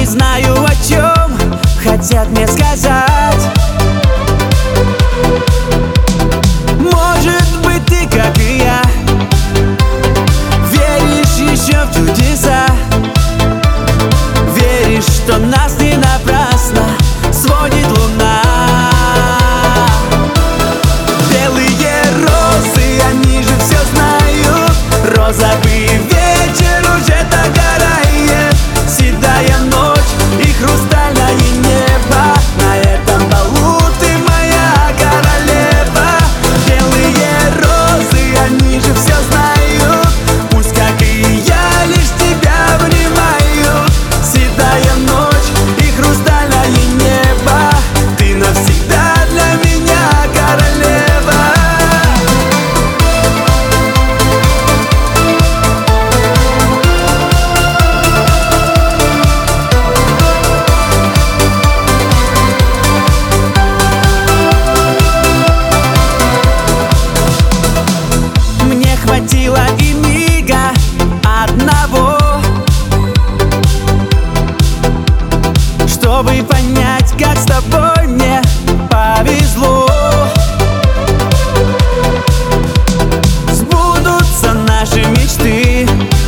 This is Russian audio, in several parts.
не знаю, о чем хотят мне сказать. Может быть, ты, как и я, веришь еще в чудеса, веришь, что нас не напрасно сводит луна. Белые розы, они же все знают, розовый вечер уже догорает, седая ночь и хрустальное небо. На этом балу ты моя королева. Белые розы, они же все знают, пусть, как и я, лишь тебя обнимают. Седая ночь и хрустальное небо, ты навсегда для меня королева. Мне хватило и мига одного, чтобы понять, как с тобой мне повезло. Сбудутся наши мечты,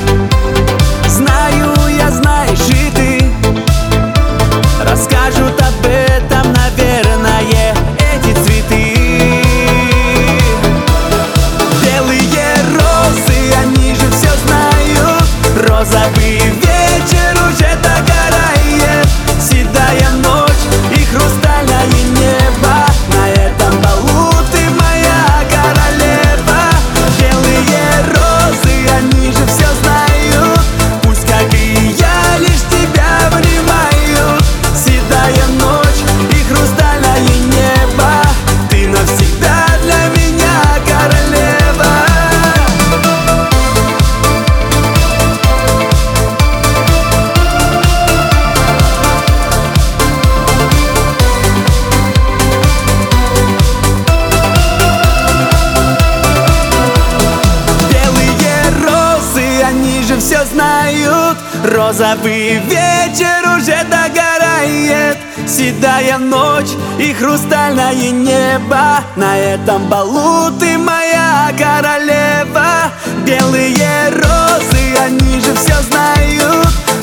знаю я, знаешь и ты. Расскажут об этом, наверное, эти цветы. Белые розы, они же все знают, розовый вечер уже догорает, седая ночь и хрустальное небо. На этом балу ты моя королева. Белые розы, они же все знают, пусть, как и я, лишь тебя обнимают. Седая ночь и хрустальное небо, ты навсегда для меня королева. Белые розы, они же все знают, розовый вечер уже догорает, седая ночь и хрустальное небо. На этом балу ты моя королева. Белые розы, они же все знают,